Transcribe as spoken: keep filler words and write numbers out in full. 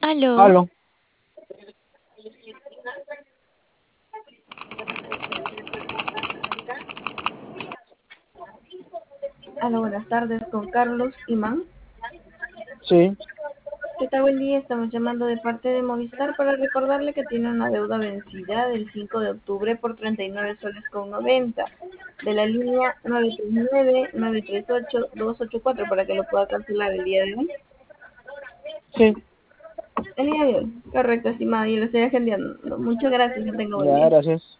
Aló, Aló. Hola, buenas tardes, con Carlos Imán. Sí, ¿Qué tal? Buen día, estamos llamando de parte de Movistar para recordarle que tiene una deuda vencida del cinco de octubre por treinta y nueve soles con noventa de la línea nueve tres nueve, nueve tres ocho, dos ocho cuatro para que lo pueda cancelar el día de hoy. sí, El día de hoy, correcto, estimado, y lo estoy agendando. Muchas gracias, que tenga buen ya, día. gracias.